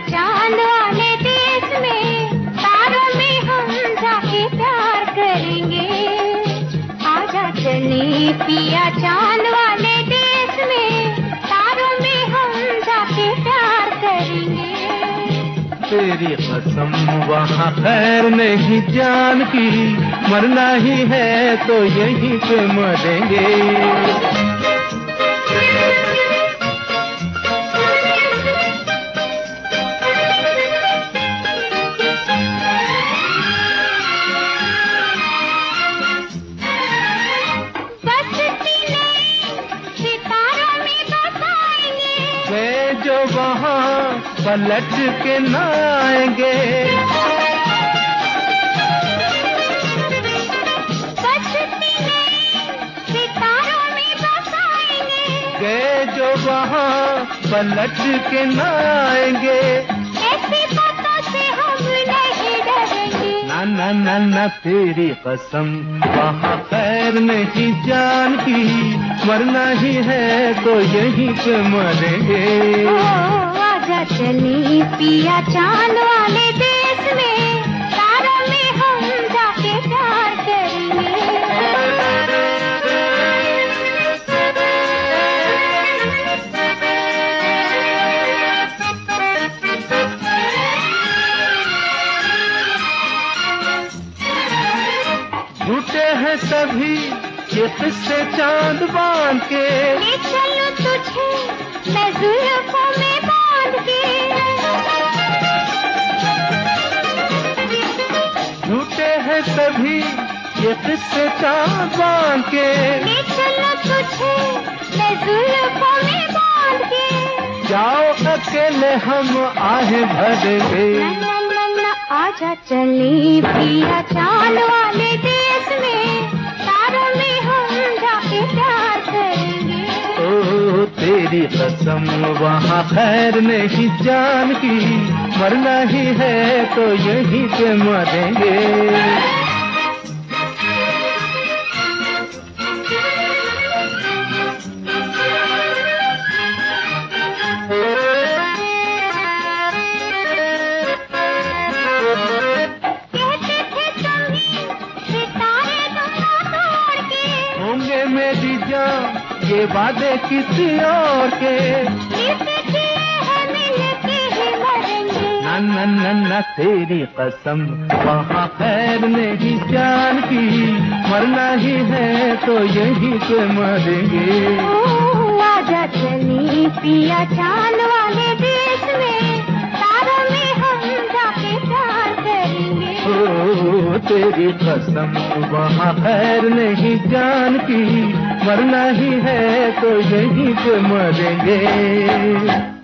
चांद वाले देश में, तारों में हम जाके प्यार करेंगे। आजा चले पिया चांद वाले देश में, तारों में हम जाके प्यार करेंगे। तेरी कसम वहाँ खैर नहीं जान की, मरना ही है तो यहीं पे मरेंगे। जो वहाँ पलट के न आएंगे, सितारों में बसाएंगे। गए जो वहाँ पलट के न आएंगे, ऐसी बातों से हम नहीं डरेंगे। ना ना ना ना तेरी कसम वहाँ खैर नहीं जान की, मरना ही है तो यहीं पे मरेंगे। आजा चली पिया चांद वाले देश में, तारों में हम जाके प्यार करेंगे। झूठे हैं सभी ये किस्से चांद बांध के, ले चलूं तुझे मैं जुल्फों में बांध के। झूठे हैं सभी ये किस्से चांद बांध के, ले चलूं तुझे मैं जुल्फों में बांध के। जाओ अकेले हम आहें भरेंगे। ना ना ना आजा चले पिया चांद वाले देश में, तारों में हम जाके प्यार करेंगे। ओ तेरी कसम वहाँ खैर नहीं जान की, मरना ही है तो यहीं पे मरेंगे। होंगे मेरी जान ये वादे किसी और के, ना ना ना ना तेरी कसम वहाँ खैर नहीं जान की, मरना ही है तो यहीं पे मरेंगे। आजा चली पिया चांद वाले देश में, तारों में हम जाके प्यार करेंगे। ओ तेरी कसम वहाँ खैर नहीं जान की, मरना ही है तो यहीं पे मरेंगे।